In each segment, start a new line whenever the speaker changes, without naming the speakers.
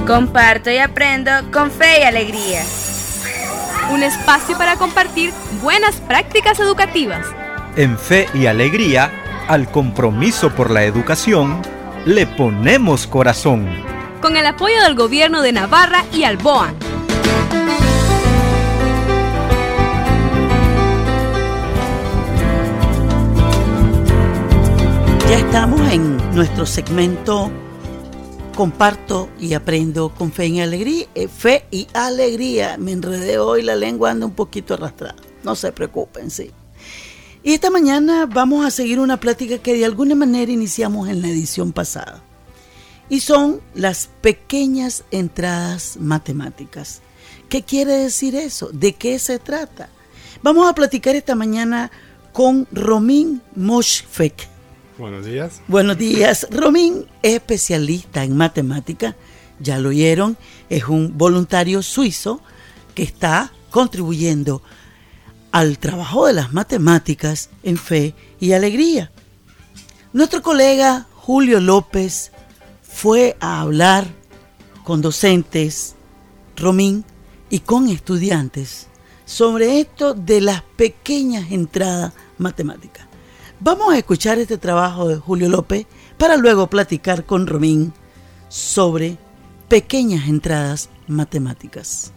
Comparto y aprendo con fe y alegría.
Un espacio para compartir buenas prácticas educativas.
En Fe y Alegría, al compromiso por la educación, le ponemos corazón.
Con el apoyo del Gobierno de Navarra y Alboan.
Ya estamos en nuestro segmento Comparto y aprendo con Fe y Alegría. Fe y Alegría. Me enredé hoy, la lengua anda un poquito arrastrada. No se preocupen, sí. Y esta mañana vamos a seguir una plática que de alguna manera iniciamos en la edición pasada. Y son las pequeñas entradas matemáticas. ¿Qué quiere decir eso? ¿De qué se trata? Vamos a platicar esta mañana con Romín Moshfegh.
Buenos días.
Buenos días. Romín es especialista en matemática, ya lo oyeron, es un voluntario suizo que está contribuyendo al trabajo de las matemáticas en Fe y Alegría. Nuestro colega Julio López fue a hablar con docentes, Romín, y con estudiantes sobre esto de las pequeñas entradas matemáticas. Vamos a escuchar este trabajo de Julio López para luego platicar con Romín sobre pequeñas entradas matemáticas.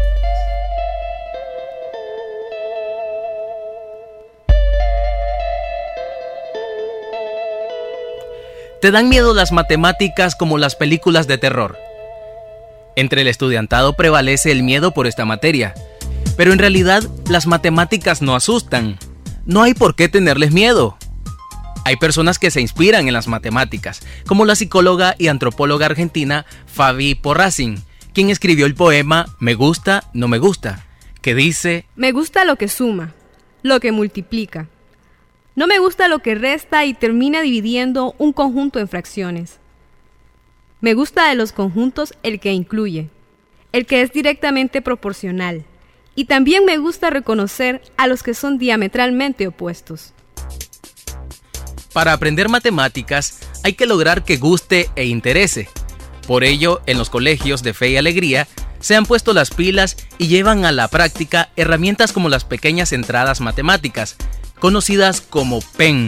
¿Te dan miedo las matemáticas como las películas de terror? Entre el estudiantado prevalece el miedo por esta materia, pero en realidad las matemáticas no asustan. No hay por qué tenerles miedo. Hay personas que se inspiran en las matemáticas, como la psicóloga y antropóloga argentina Fabi Porracin, quien escribió el poema Me gusta, no me gusta, que dice:
Me gusta lo que suma, lo que multiplica. No me gusta lo que resta y termina dividiendo un conjunto en fracciones. Me gusta de los conjuntos el que incluye, el que es directamente proporcional. Y también me gusta reconocer a los que son diametralmente opuestos.
Para aprender matemáticas hay que lograr que guste e interese. Por ello, en los colegios de Fe y Alegría se han puesto las pilas y llevan a la práctica herramientas como las pequeñas entradas matemáticas, conocidas como PEN.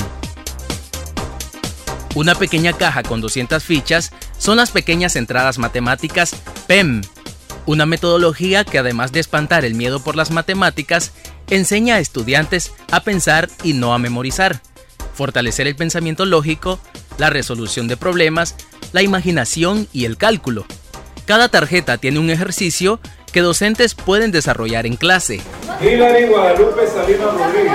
Una pequeña caja con 200 fichas son las pequeñas entradas matemáticas PEM. Una metodología que, además de espantar el miedo por las matemáticas, enseña a estudiantes a pensar y no a memorizar, fortalecer el pensamiento lógico, la resolución de problemas, la imaginación y el cálculo. Cada tarjeta tiene un ejercicio que docentes pueden desarrollar en clase.
Hilary Guadalupe Salinas Rodríguez.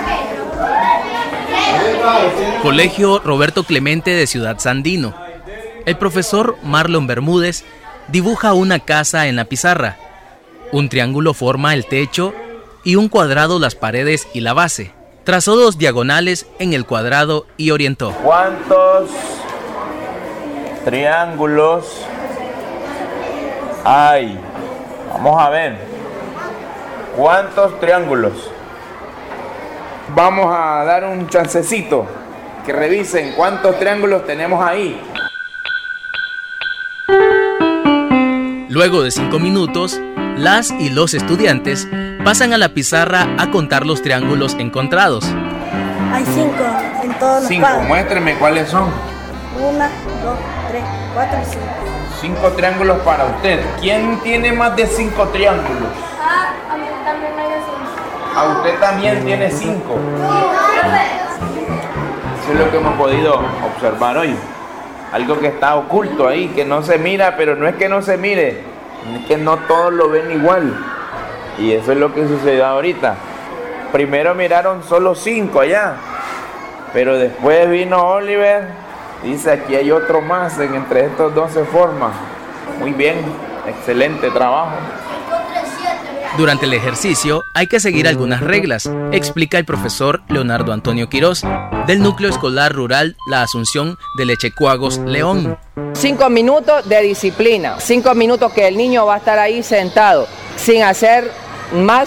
Colegio Roberto Clemente de Ciudad Sandino. El profesor Marlon Bermúdez dibuja una casa en la pizarra. Un triángulo forma el techo y un cuadrado las paredes y la base. Trazó 2 diagonales en el cuadrado y orientó.
¿Cuántos triángulos hay? Vamos a ver. ¿Cuántos triángulos?
Vamos a dar un chancecito, que revisen cuántos triángulos tenemos ahí.
Luego de 5 minutos, las y los estudiantes pasan a la pizarra a contar los triángulos encontrados.
Hay 5 en todos los
5,
cuadros.
muéstrenme cuáles son.
1, 2, 3, 4 y 5.
5 triángulos para usted. ¿Quién tiene más de 5 triángulos?
A mí también hay 5.
A usted también tiene 5. Eso es lo que hemos podido observar hoy. Algo que está oculto ahí, que no se mira, pero no es que no se mire, es que no todos lo ven igual. Y eso es lo que sucedió ahorita. Primero miraron solo 5 allá, pero después vino Oliver, dice aquí hay otro más, entre estos dos se forma. Muy bien, excelente trabajo.
Durante el ejercicio hay que seguir algunas reglas, explica el profesor Leonardo Antonio Quirós, del Núcleo Escolar Rural La Asunción de Lechecuagos, León.
5 minutos de disciplina, 5 minutos que el niño va a estar ahí sentado, sin hacer más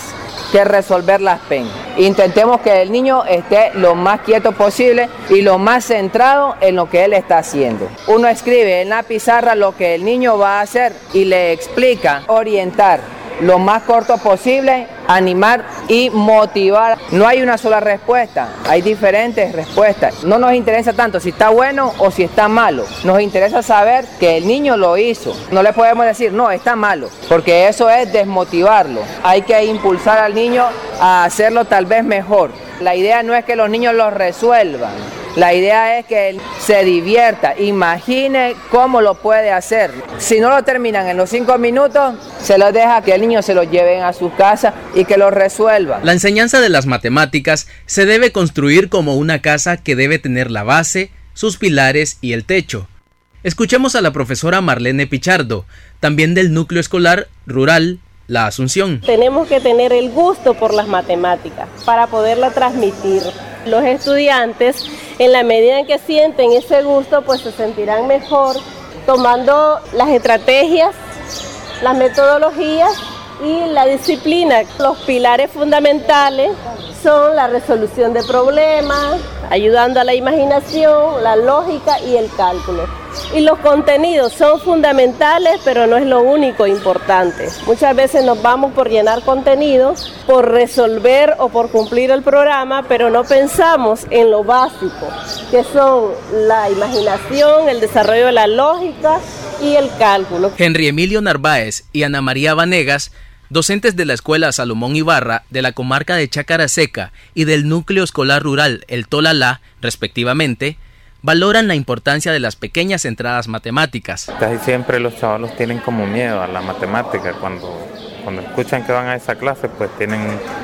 que resolver las PEN. Intentemos que el niño esté lo más quieto posible y lo más centrado en lo que él está haciendo. Uno escribe en la pizarra lo que el niño va a hacer y le explica, orientar lo más corto posible, animar y motivar. No hay una sola respuesta, hay diferentes respuestas. No nos interesa tanto si está bueno o si está malo. Nos interesa saber que el niño lo hizo. No le podemos decir, no, está malo, porque eso es desmotivarlo. Hay que impulsar al niño a hacerlo tal vez mejor. La idea no es que los niños lo resuelvan. La idea es que él se divierta, imagine cómo lo puede hacer. Si no lo terminan en los 5 minutos, se los deja que el niño se lo lleven a su casa y que lo resuelvan.
La enseñanza de las matemáticas se debe construir como una casa que debe tener la base, sus pilares y el techo. Escuchemos a la profesora Marlene Pichardo, también del núcleo escolar rural La Asunción.
Tenemos que tener el gusto por las matemáticas para poderla transmitir. Los estudiantes, en la medida en que sienten ese gusto, pues se sentirán mejor tomando las estrategias, las metodologías y la disciplina. Los pilares fundamentales son la resolución de problemas, ayudando a la imaginación, la lógica y el cálculo. Y los contenidos son fundamentales, pero no es lo único importante. Muchas veces nos vamos por llenar contenidos, por resolver o por cumplir el programa, pero no pensamos en lo básico, que son la imaginación, el desarrollo de la lógica y el cálculo.
Henry Emilio Narváez y Ana María Vanegas, docentes de la Escuela Salomón Ibarra, de la comarca de Chácara Seca y del núcleo escolar rural El Tolalá, respectivamente, valoran la importancia de las pequeñas entradas matemáticas.
Casi siempre los chavalos tienen como miedo a la matemática. Cuando escuchan que van a esa clase, pues tienen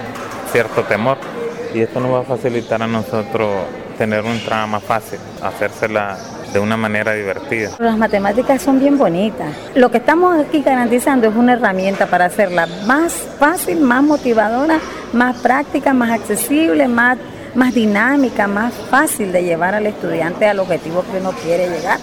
cierto temor. Y esto nos va a facilitar a nosotros tener una entrada más fácil, hacérsela de una manera divertida.
Las matemáticas son bien bonitas. Lo que estamos aquí garantizando es una herramienta para hacerla más fácil, más motivadora, más práctica, más accesible, más dinámica, más fácil de llevar al estudiante al objetivo que uno quiere llegar.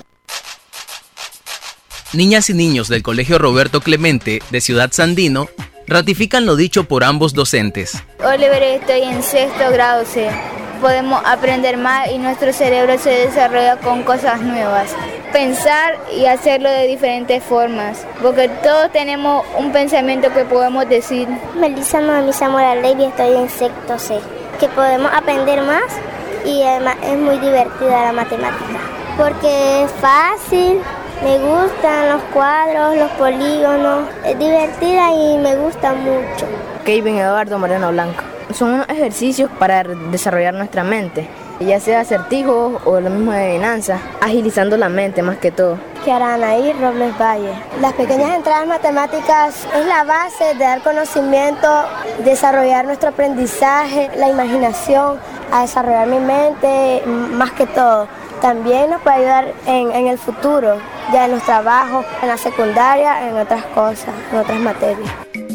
Niñas y niños del Colegio Roberto Clemente de Ciudad Sandino ratifican lo dicho por ambos docentes.
Oliver, estoy en 6º grado C. Podemos aprender más y nuestro cerebro se desarrolla con cosas nuevas. Pensar y hacerlo de diferentes formas, porque todos tenemos un pensamiento que podemos decir.
Melissa Noemí Zamora Levy, estoy en 6º C. Que podemos aprender más y además es muy divertida la matemática. Porque es fácil, me gustan los cuadros, los polígonos, es divertida y me gusta mucho.
Kevin Eduardo Moreno Blanco. Son unos ejercicios para desarrollar nuestra mente, ya sea acertijos o lo mismo de adivinanza, agilizando la mente más que todo.
Kiaranaí Robles Valle. Las pequeñas entradas matemáticas es la base de dar conocimiento, desarrollar nuestro aprendizaje, la imaginación, a desarrollar mi mente más que todo. También nos puede ayudar en el futuro, ya en los trabajos, en la secundaria, en otras cosas, en otras materias.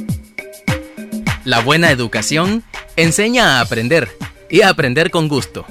La buena educación enseña a aprender y a aprender con gusto.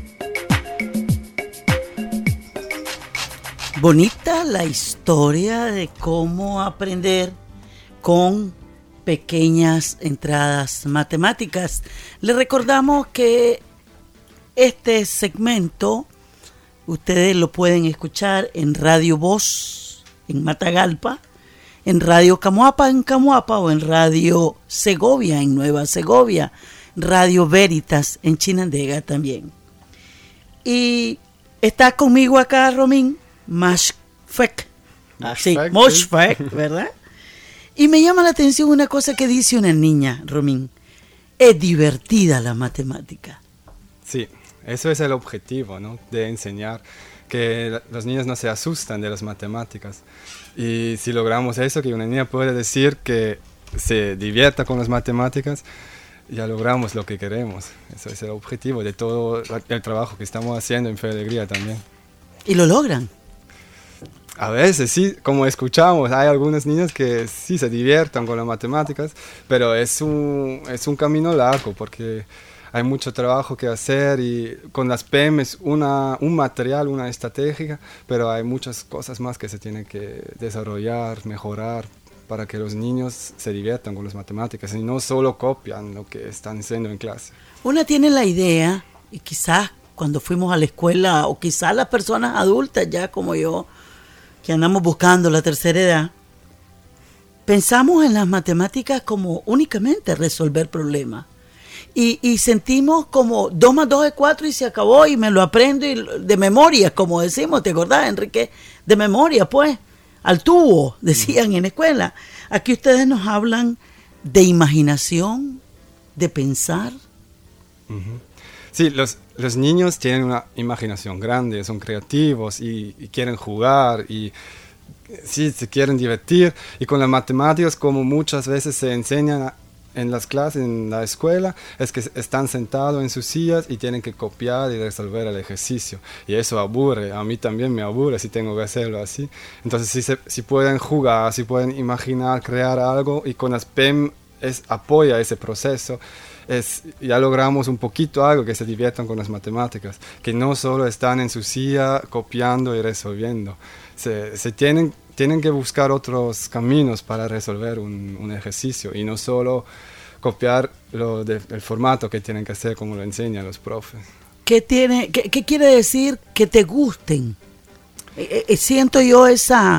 Bonita la historia de cómo aprender con pequeñas entradas matemáticas. Le recordamos que este segmento ustedes lo pueden escuchar en Radio Voz en Matagalpa, en Radio Camuapa en Camuapa o en Radio Segovia en Nueva Segovia, Radio Veritas en Chinandega también. Y está conmigo acá Romín Moshfegh, Moshfegh, ¿verdad? Y me llama la atención una cosa que dice una niña, Romín. Es divertida la matemática.
Sí, eso es el objetivo, ¿no? De enseñar que los niños no se asustan de las matemáticas. Y si logramos eso, que una niña puede decir que se divierta con las matemáticas, ya logramos lo que queremos. Eso es el objetivo de todo el trabajo que estamos haciendo en Fe y Alegría también.
¿Y lo logran?
A veces sí, como escuchamos, hay algunos niños que sí se diviertan con las matemáticas, pero es un camino largo porque hay mucho trabajo que hacer y con las PEM es un material, una estrategia, pero hay muchas cosas más que se tienen que desarrollar, mejorar para que los niños se diviertan con las matemáticas y no solo copian lo que están haciendo en clase.
Una tiene la idea, y quizás cuando fuimos a la escuela, o quizás las personas adultas ya como yo, que andamos buscando la tercera edad, pensamos en las matemáticas como únicamente resolver problemas. Y sentimos como 2 más 2 es 4 y se acabó y me lo aprendo de memoria, como decimos, ¿te acordás, Enrique? De memoria, pues, al tubo, decían en la escuela. Aquí ustedes nos hablan de imaginación, de pensar.
Sí, los niños tienen una imaginación grande, son creativos y quieren jugar y sí, se quieren divertir. Y con las matemáticas, como muchas veces se enseñan en las clases, en la escuela, es que están sentados en sus sillas y tienen que copiar y resolver el ejercicio. Y eso aburre, a mí también me aburre si tengo que hacerlo así. Entonces si pueden jugar, si pueden imaginar, crear algo, y con las PEM apoya ese proceso, ya logramos un poquito algo, que se diviertan con las matemáticas, que no solo están en su silla copiando y resolviendo. Se tienen que buscar otros caminos para resolver un ejercicio y no solo copiar el formato que tienen que hacer como lo enseñan los profes.
¿Qué quiere decir que te gusten? Siento yo esa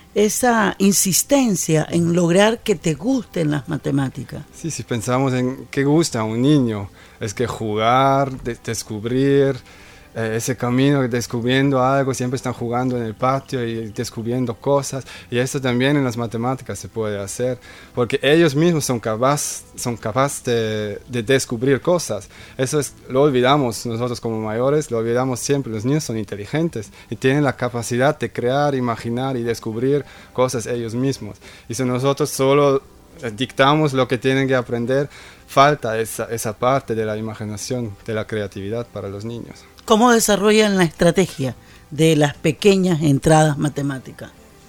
insistencia en lograr que te gusten las matemáticas.
Sí, si pensamos en qué gusta a un niño, es que jugar, descubrir ese camino, descubriendo algo, siempre están jugando en el patio y descubriendo cosas, y esto también en las matemáticas se puede hacer, porque ellos mismos son capaces de descubrir cosas. Eso lo olvidamos nosotros como mayores, lo olvidamos siempre. Los niños son inteligentes y tienen la capacidad de crear, imaginar y descubrir cosas ellos mismos, y si nosotros solo dictamos lo que tienen que aprender, falta esa parte de la imaginación, de la creatividad para los niños.
¿Cómo desarrollan la estrategia de las pequeñas entradas matemáticas?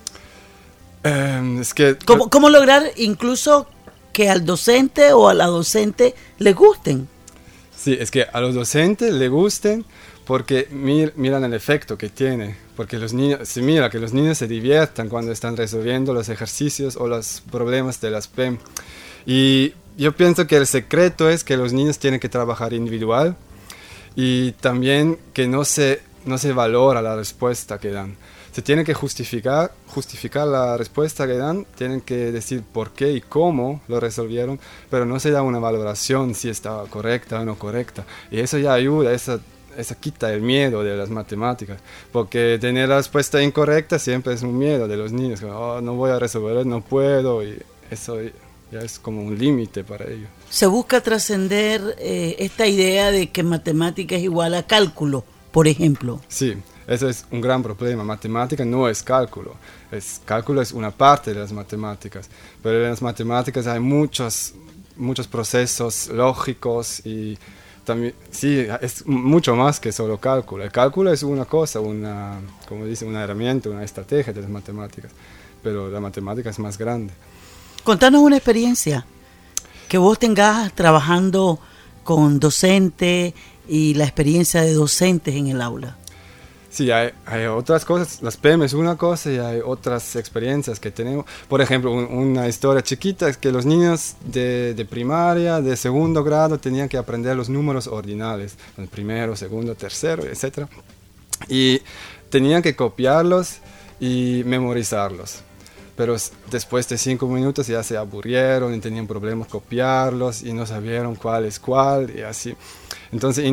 ¿Cómo lograr incluso que al docente o a la docente le gusten?
Sí, es que a los docentes le gusten porque miran el efecto que tiene, porque se mira que los niños se diviertan cuando están resolviendo los ejercicios o los problemas de las PEM. Y yo pienso que el secreto es que los niños tienen que trabajar individual, y también que no se valora la respuesta que dan. Se tiene que justificar la respuesta que dan, tienen que decir por qué y cómo lo resolvieron, pero no se da una valoración si estaba correcta o no correcta. Y eso ya ayuda, esa quita el miedo de las matemáticas, porque tener la respuesta incorrecta siempre es un miedo de los niños, no voy a resolver, no puedo, y eso ya es como un límite para ellos.
Se busca trascender esta idea de que matemática es igual a cálculo, por ejemplo.
Sí, eso es un gran problema. Matemática no es cálculo. Cálculo es una parte de las matemáticas, pero en las matemáticas hay muchos procesos lógicos y también, sí, es mucho más que solo cálculo. El cálculo es una cosa, como dice, una herramienta, una estrategia de las matemáticas, pero la matemática es más grande.
Contanos una experiencia que vos tengas trabajando con docentes y la experiencia de docentes en el aula.
Sí, hay otras cosas. Las PEM es una cosa y hay otras experiencias que tenemos. Por ejemplo, una historia chiquita es que los niños de primaria, de segundo grado, tenían que aprender los números ordinales, el primero, segundo, tercero, etc. Y tenían que copiarlos y memorizarlos. Pero después de 5 minutos ya se aburrieron y tenían problemas copiarlos y no sabieron cuál es cuál y así. Entonces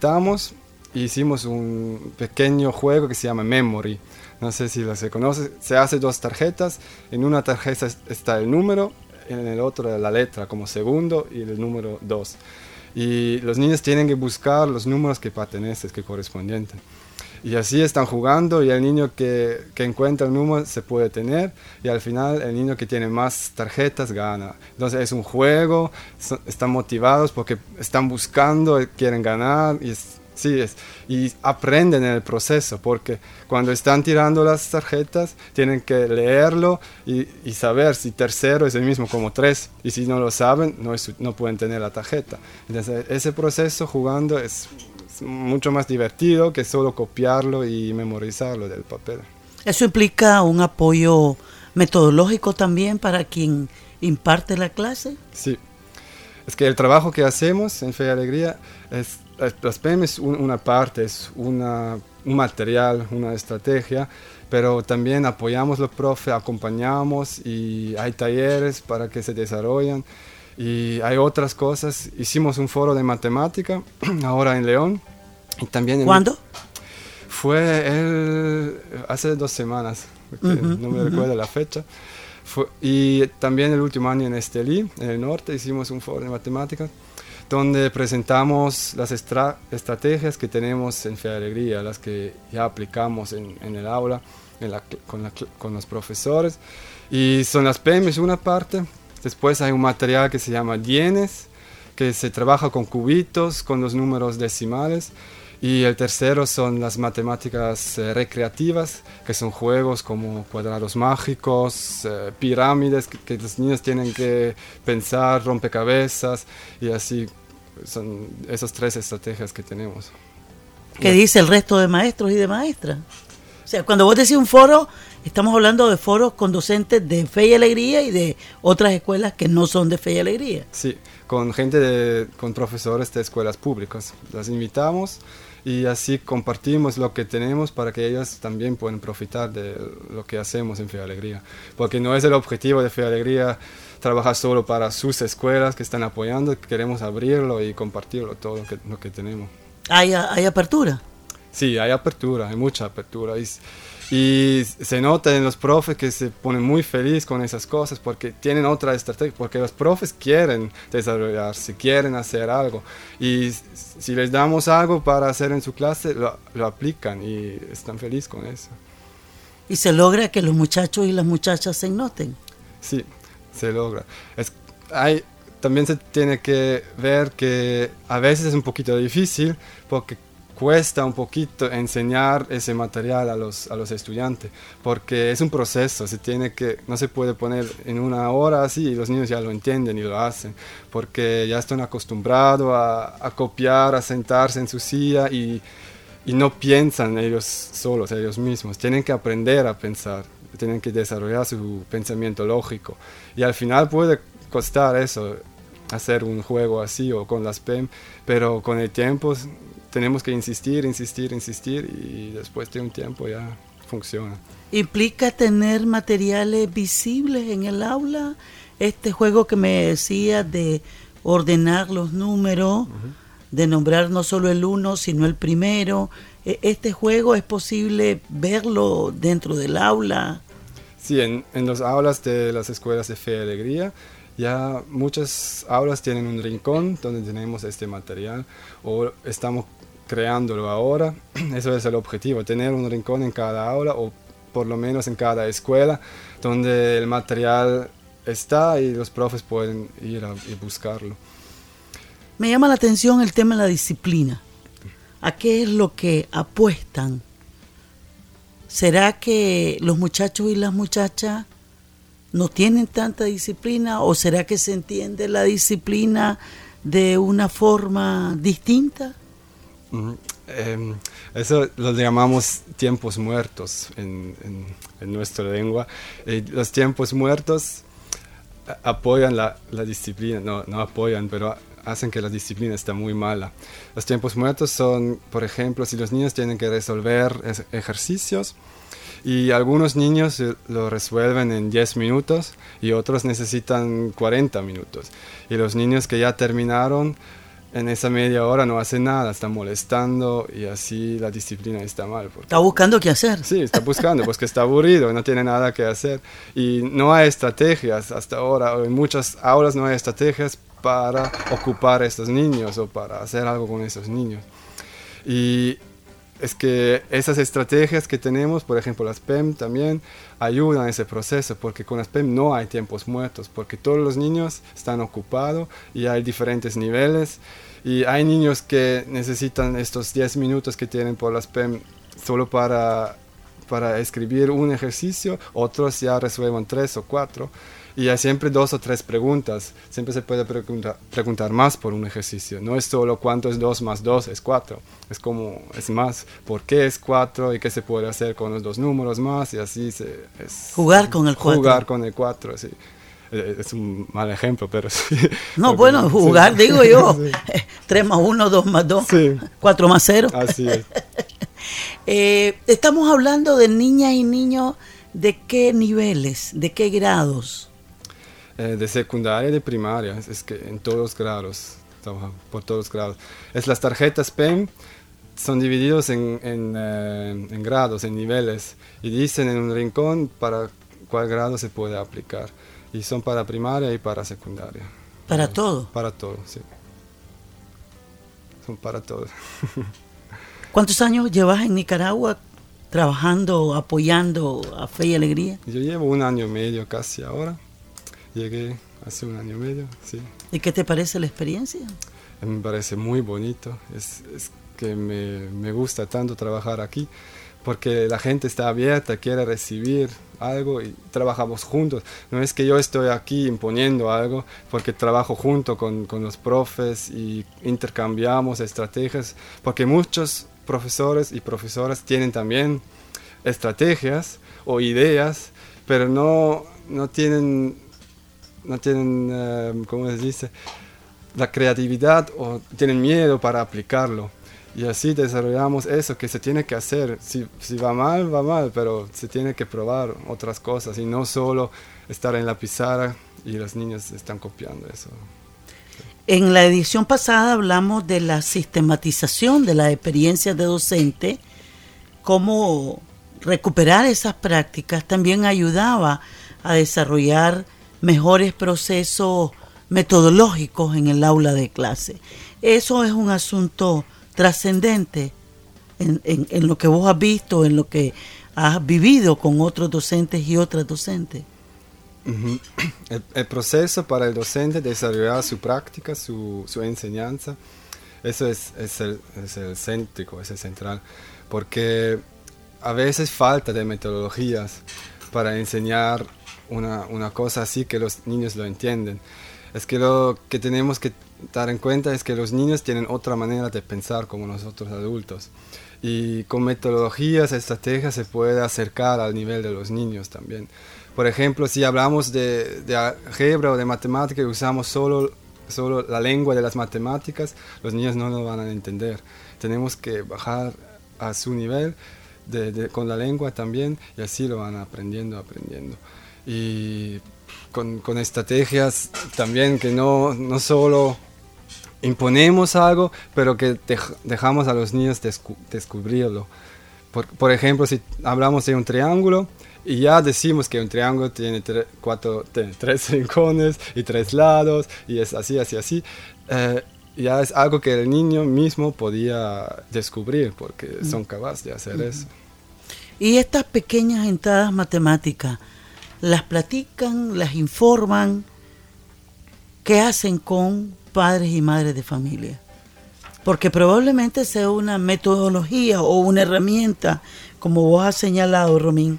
hicimos un pequeño juego que se llama Memory. No sé si se conoce. Se hace 2 tarjetas. En una tarjeta está el número, en el otro la letra como segundo y el número 2. Y los niños tienen que buscar los números que pertenecen, que correspondientes. Y así están jugando y el niño que encuentra el número se puede tener y al final el niño que tiene más tarjetas gana. Entonces es un juego, están motivados porque están buscando, quieren ganar y aprenden en el proceso, porque cuando están tirando las tarjetas tienen que leerlo y saber si tercero es el mismo como 3, y si no lo saben no pueden tener la tarjeta. Entonces ese proceso jugando es mucho más divertido que solo copiarlo y memorizarlo del papel.
Eso implica un apoyo metodológico también para quien imparte la clase.
Sí, es que el trabajo que hacemos en Fe y Alegría, las PEM es una parte, es un material, una estrategia, pero también apoyamos a los profes, acompañamos y hay talleres para que se desarrollen y hay otras cosas. Hicimos un foro de matemática ahora en León. Y también
¿Cuándo?
Fue hace 2 semanas, no me recuerdo la fecha. Y también el último año en Estelí, en el norte, hicimos un foro de matemáticas donde presentamos las estrategias que tenemos en Fe y Alegría, las que ya aplicamos en el aula, con los profesores. Y son las PEM, es una parte. Después hay un material que se llama Dienes, que se trabaja con cubitos, con los números decimales. Y el tercero son las matemáticas recreativas, que son juegos como cuadrados mágicos, pirámides, que los niños tienen que pensar, rompecabezas, y así son esas 3 estrategias que tenemos.
¿Qué dice el resto de maestros y de maestras? O sea, cuando vos decís un foro, estamos hablando de foros con docentes de Fe y Alegría y de otras escuelas que no son de Fe y Alegría.
Sí, con con profesores de escuelas públicas. Las invitamos y así compartimos lo que tenemos para que ellos también puedan profitar de lo que hacemos en Fe y Alegría. Porque no es el objetivo de Fe y Alegría trabajar solo para sus escuelas que están apoyando, queremos abrirlo y compartirlo todo lo que tenemos.
¿Hay apertura?
Sí, hay apertura, hay mucha apertura. Y se nota en los profes que se ponen muy felices con esas cosas porque tienen otra estrategia, porque los profes quieren desarrollarse, quieren hacer algo. Y si les damos algo para hacer en su clase, lo aplican y están felices con eso.
¿Y se logra que los muchachos y las muchachas se noten?
Sí, se logra. También se tiene que ver que a veces es un poquito difícil porque cuesta un poquito enseñar ese material a los estudiantes, porque es un proceso, no se puede poner en 1 hora así y los niños ya lo entienden y lo hacen, porque ya están acostumbrados a copiar, a sentarse en su silla y no piensan ellos solos, ellos mismos, tienen que aprender a pensar, tienen que desarrollar su pensamiento lógico y al final puede costar eso, hacer un juego así o con las PEM, pero con el tiempo tenemos que insistir y después de un tiempo ya funciona.
¿Implica tener materiales visibles en el aula? Este juego que me decía de ordenar los números, de nombrar no solo el 1 sino el primero, ¿este juego es posible verlo dentro del aula?
Sí, en las aulas de las escuelas de Fe y Alegría ya muchas aulas tienen un rincón donde tenemos este material o estamos creándolo ahora. Eso es el objetivo, tener un rincón en cada aula o por lo menos en cada escuela donde el material está y los profes pueden ir y buscarlo.
Me llama la atención el tema de la disciplina. ¿A qué es lo que apuestan? ¿Será que los muchachos y las muchachas no tienen tanta disciplina o será que se entiende la disciplina de una forma distinta?
Eso lo llamamos tiempos muertos en nuestra lengua. Los tiempos muertos apoyan la disciplina, no apoyan, pero hacen que la disciplina esté muy mala. Los tiempos muertos son, por ejemplo, si los niños tienen que resolver ejercicios y algunos niños lo resuelven en 10 minutos y otros necesitan 40 minutos. Y los niños que ya terminaron en esa media hora no hacen nada, están molestando y así la disciplina está mal.
Está buscando qué hacer.
Sí, está buscando, pues que está aburrido, no tiene nada que hacer. Y no hay estrategias hasta ahora, en muchas aulas no hay estrategias para ocupar a estos niños o para hacer algo con esos niños. Y es que esas estrategias que tenemos, por ejemplo las PEM también, ayudan a ese proceso, porque con las PEM no hay tiempos muertos, porque todos los niños están ocupados y hay diferentes niveles. Y hay niños que necesitan estos 10 minutos que tienen por las PEM solo para escribir un ejercicio, otros ya resuelven 3 o 4. Y hay siempre 2 o 3 preguntas. Siempre se puede preguntar más por un ejercicio. No es solo cuánto es 2 más 2 es 4. Es más, por qué es 4 y qué se puede hacer con los 2 números más. Y así
jugar con el 4.
Jugar con el 4, sí. Es un mal ejemplo, pero sí.
No, bueno, jugar, sí. Digo yo. Sí. 3 más 1, 2 más 2, sí. 4 más 0.
Así es.
Estamos hablando de niñas y niños, ¿de qué niveles, de qué grados?
De secundaria y de primaria, es que en todos los grados, por todos los grados. Las tarjetas PEM son divididos en grados, en niveles, y dicen en un rincón para cuál grado se puede aplicar. Y son para primaria y para secundaria.
¿Para todo?
Para todo, sí. Son para todo.
¿Cuántos años llevas en Nicaragua trabajando, apoyando a Fe y Alegría?
Yo llevo 1 año y medio casi ahora. Llegué hace 1 año y medio, sí.
¿Y qué te parece la experiencia?
Me parece muy bonito. Es que me gusta tanto trabajar aquí, porque la gente está abierta, quiere recibir algo y trabajamos juntos. No es que yo estoy aquí imponiendo algo, porque trabajo junto con los profes y intercambiamos estrategias, porque muchos profesores y profesoras tienen también estrategias o ideas, pero no tienen, ¿cómo se dice?, la creatividad, o tienen miedo para aplicarlo. Y así desarrollamos eso que se tiene que hacer. Si va mal, pero se tiene que probar otras cosas y no solo estar en la pizarra y los niños están copiando eso.
En la edición pasada hablamos de la sistematización de las experiencias de docente, cómo recuperar esas prácticas también ayudaba a desarrollar mejores procesos metodológicos en el aula de clase. Eso es un asunto trascendente en lo que vos has visto, en lo que has vivido con otros docentes y otras docentes.
Uh-huh. El proceso para el docente de desarrollar su práctica, su enseñanza, eso es el céntrico, es el central, porque a veces falta de metodologías para enseñar una cosa así que los niños lo entienden. Es que lo que tenemos que dar en cuenta es que los niños tienen otra manera de pensar como nosotros adultos, y con metodologías, estrategias se puede acercar al nivel de los niños también. Por ejemplo, si hablamos de álgebra o de matemática y usamos solo la lengua de las matemáticas, los niños no lo van a entender. Tenemos que bajar a su nivel con la lengua también, y así lo van aprendiendo. Y con estrategias también que no solo imponemos algo, pero que dejamos a los niños descubrirlo. Por ejemplo, si hablamos de un triángulo y ya decimos que un triángulo tiene 3 rincones y 3 lados y es así, ya es algo que el niño mismo podía descubrir, porque son capaces de hacer eso.
Y estas pequeñas entradas matemáticas, ¿las platican, las informan? ¿Qué hacen con padres y madres de familia? Porque probablemente sea una metodología o una herramienta, como vos has señalado, Romín,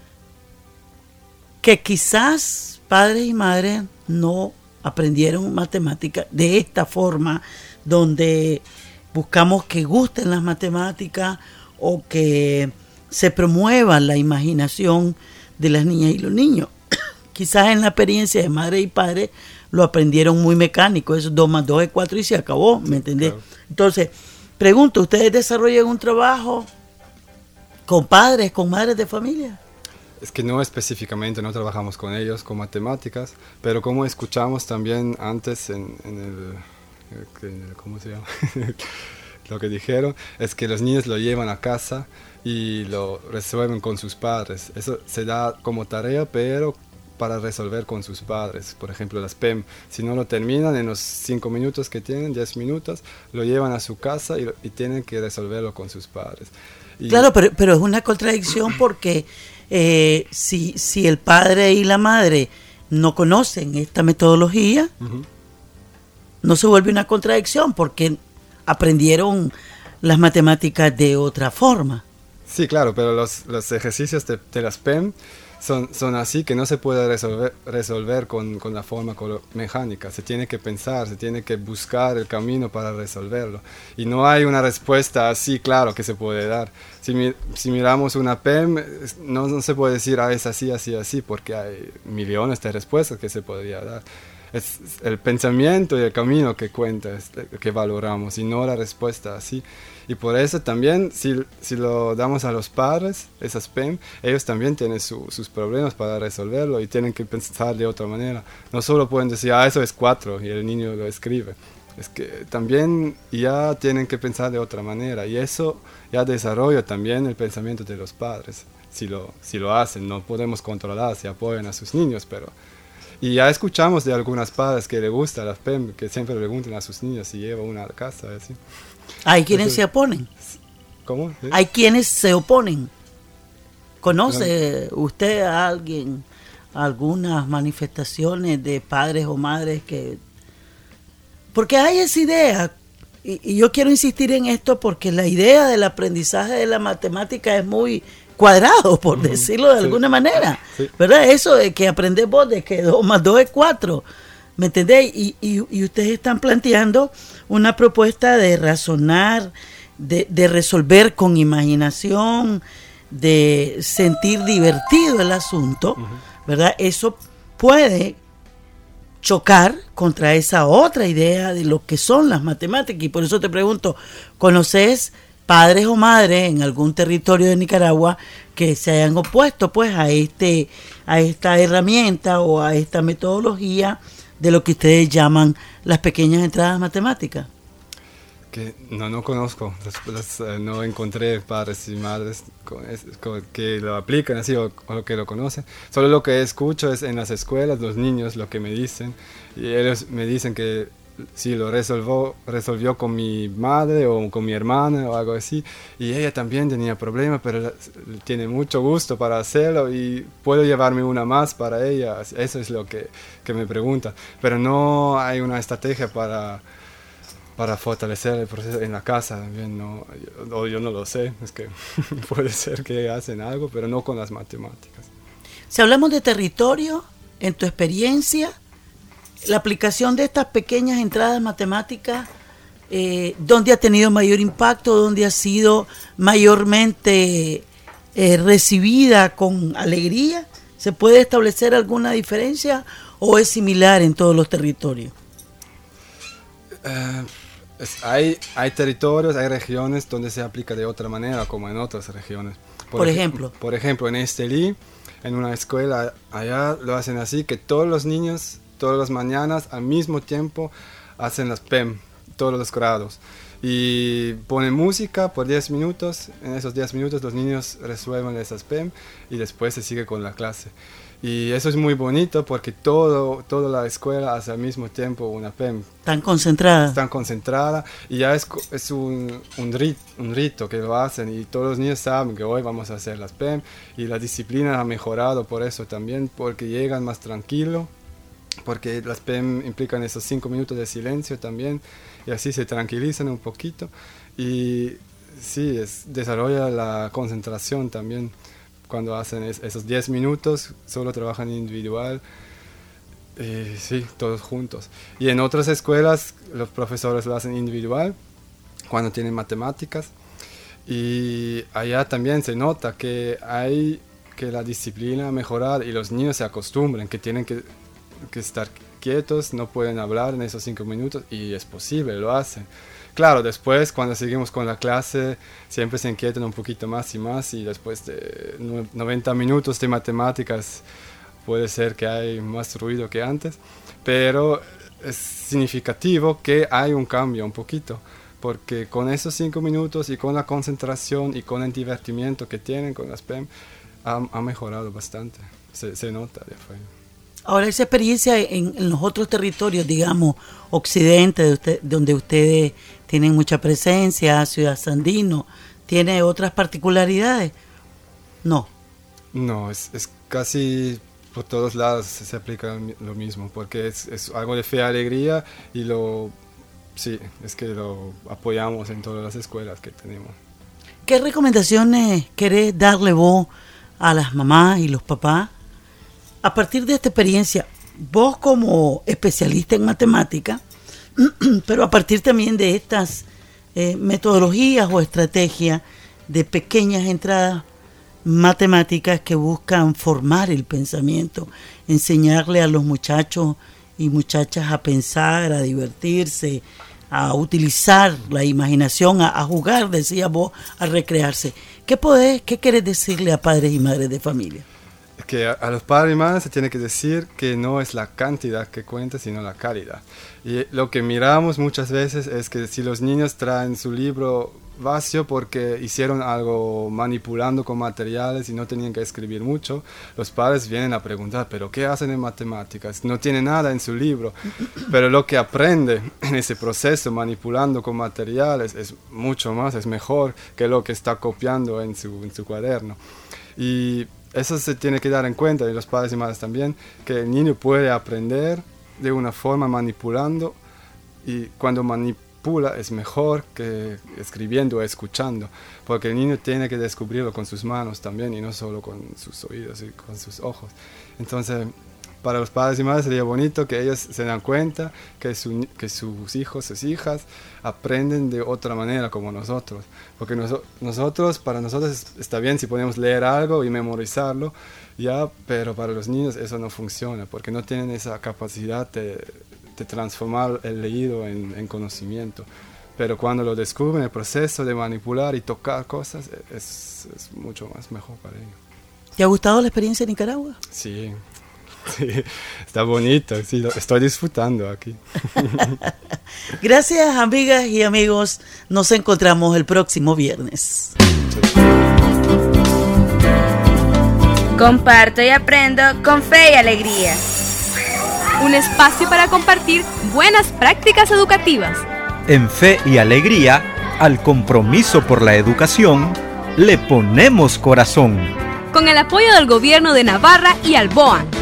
que quizás padres y madres no aprendieron matemáticas de esta forma, donde buscamos que gusten las matemáticas o que se promueva la imaginación de las niñas y los niños. Quizás en la experiencia de madre y padre lo aprendieron muy mecánico, eso 2 más 2 es 4 y se acabó, ¿me entendés? Claro. Entonces, pregunto, ¿ustedes desarrollan un trabajo con padres, con madres de familia?
Es que no específicamente, no trabajamos con ellos, con matemáticas, pero como escuchamos también antes en el ¿cómo se llama? Lo que dijeron es que los niños lo llevan a casa y lo resuelven con sus padres. Eso se da como tarea, pero para resolver con sus padres. Por ejemplo, las PEM, si no lo terminan en los 5 minutos que tienen, 10 minutos, lo llevan a su casa y tienen que resolverlo con sus padres.
Claro, pero es una contradicción porque si el padre y la madre no conocen esta metodología, uh-huh, no se vuelve una contradicción porque aprendieron las matemáticas de otra forma.
Sí, claro, pero los ejercicios de las PEM son así que no se puede resolver con la forma mecánica. Se tiene que pensar, se tiene que buscar el camino para resolverlo. Y no hay una respuesta así, claro, que se puede dar. Si miramos una PEM, no se puede decir, es así, así, así, porque hay millones de respuestas que se podría dar. Es el pensamiento y el camino que cuenta, que valoramos, y no la respuesta así. Y por eso también, si lo damos a los padres, esas PEM, ellos también tienen sus problemas para resolverlo y tienen que pensar de otra manera. No solo pueden decir, eso es 4 y el niño lo escribe. Es que también ya tienen que pensar de otra manera, y eso ya desarrolla también el pensamiento de los padres. Si lo hacen, no podemos controlar si apoyan a sus niños, pero... Y ya escuchamos de algunas padres que le gusta las PEM, que siempre preguntan a sus niños si lleva una a casa, así.
Hay quienes se oponen.
¿Cómo? ¿Sí?
Hay quienes se oponen. ¿Conoce usted a alguien, algunas manifestaciones de padres o madres que... Porque hay esa idea, y yo quiero insistir en esto porque la idea del aprendizaje de la matemática es muy cuadrado, por decirlo de alguna manera, ¿verdad? Eso de que aprendés vos de que 2 más 2 es 4, ¿me entendés? Y ustedes están planteando una propuesta de razonar, de resolver con imaginación, de sentir divertido el asunto, ¿verdad? Eso puede chocar contra esa otra idea de lo que son las matemáticas, y por eso te pregunto, ¿conoces padres o madres en algún territorio de Nicaragua que se hayan opuesto pues a esta herramienta o a esta metodología de lo que ustedes llaman las pequeñas entradas matemáticas?
Que no conozco, no encontré padres y madres que lo aplican así o que lo conocen. Solo lo que escucho es en las escuelas, los niños lo que me dicen, y ellos me dicen que sí, lo resolvió con mi madre o con mi hermana o algo así, y ella también tenía problemas, pero tiene mucho gusto para hacerlo y puedo llevarme una más para ella. Eso es lo que me pregunta, pero no hay una estrategia para fortalecer el proceso en la casa también. Yo no lo sé, es que puede ser que hacen algo, pero no con las matemáticas.
Si hablamos de territorio, en tu experiencia, la aplicación de estas pequeñas entradas matemáticas, ¿dónde ha tenido mayor impacto? ¿Dónde ha sido mayormente recibida con alegría? ¿Se puede establecer alguna diferencia o es similar en todos los territorios?
Hay territorios, hay regiones donde se aplica de otra manera, como en otras regiones.
Por ejemplo.
Por ejemplo, en Estelí, en una escuela, allá lo hacen así, que todos los niños, todas las mañanas, al mismo tiempo, hacen las PEM, todos los grados. Y ponen música por 10 minutos, en esos 10 minutos los niños resuelven esas PEM y después se sigue con la clase. Y eso es muy bonito porque toda la escuela hace al mismo tiempo una PEM.
Tan concentrada.
Tan concentrada, y ya es un rito que lo hacen, y todos los niños saben que hoy vamos a hacer las PEM, y la disciplina ha mejorado por eso también, porque llegan más tranquilo, porque las PEM implican esos 5 minutos de silencio también, y así se tranquilizan un poquito, y sí, desarrolla la concentración también. Cuando hacen esos 10 minutos, solo trabajan individual, sí, todos juntos. Y en otras escuelas, los profesores lo hacen individual, cuando tienen matemáticas. Y allá también se nota que la disciplina mejorar y los niños se acostumbran, que tienen que estar quietos, no pueden hablar en esos 5 minutos, y es posible, lo hacen. Claro, después cuando seguimos con la clase siempre se inquietan un poquito más y más, y después de 90 minutos de matemáticas puede ser que hay más ruido que antes, pero es significativo que hay un cambio un poquito, porque con esos 5 minutos y con la concentración y con el divertimiento que tienen con las PEM ha mejorado bastante, se nota de afuera.
Ahora, esa experiencia en los otros territorios, digamos, occidente, donde ustedes tienen mucha presencia, Ciudad Sandino, ¿tiene otras particularidades? No.
No, es casi por todos lados se aplica lo mismo, porque es algo de fe y alegría, y sí, es que lo apoyamos en todas las escuelas que tenemos.
¿Qué recomendaciones querés darle vos a las mamás y los papás a partir de esta experiencia? Vos como especialista en matemática, pero a partir también de estas metodologías o estrategias de pequeñas entradas matemáticas que buscan formar el pensamiento, enseñarle a los muchachos y muchachas a pensar, a divertirse, a utilizar la imaginación, a jugar, decías vos, a recrearse. ¿Qué querés decirle a padres y madres de familia?
Que a los padres y madres se tiene que decir que no es la cantidad que cuenta, sino la calidad. Y lo que miramos muchas veces es que si los niños traen su libro vacío porque hicieron algo manipulando con materiales y no tenían que escribir mucho, los padres vienen a preguntar, ¿pero qué hacen en matemáticas? No tiene nada en su libro. Pero lo que aprende en ese proceso manipulando con materiales es mucho más, es mejor que lo que está copiando en su cuaderno. Y eso se tiene que dar en cuenta, y los padres y madres también, que el niño puede aprender de una forma manipulando, y cuando manipula es mejor que escribiendo o escuchando, porque el niño tiene que descubrirlo con sus manos también y no solo con sus oídos y con sus ojos. Entonces, para los padres y madres sería bonito que ellos se dan cuenta que sus hijos, sus hijas aprenden de otra manera como nosotros, porque para nosotros está bien si podemos leer algo y memorizarlo, ya, pero para los niños eso no funciona, porque no tienen esa capacidad de transformar el leído en conocimiento. Pero cuando lo descubren, el proceso de manipular y tocar cosas es mucho más mejor para ellos.
¿Te ha gustado la experiencia en Nicaragua?
Sí, está bonito, sí, lo estoy disfrutando aquí.
Gracias, amigas y amigos. Nos encontramos el próximo viernes.
Comparto y aprendo con fe y alegría.
Un espacio para compartir buenas prácticas educativas.
En Fe y Alegría, al compromiso por la educación, le ponemos corazón.
Con el apoyo del Gobierno de Navarra y Alboa.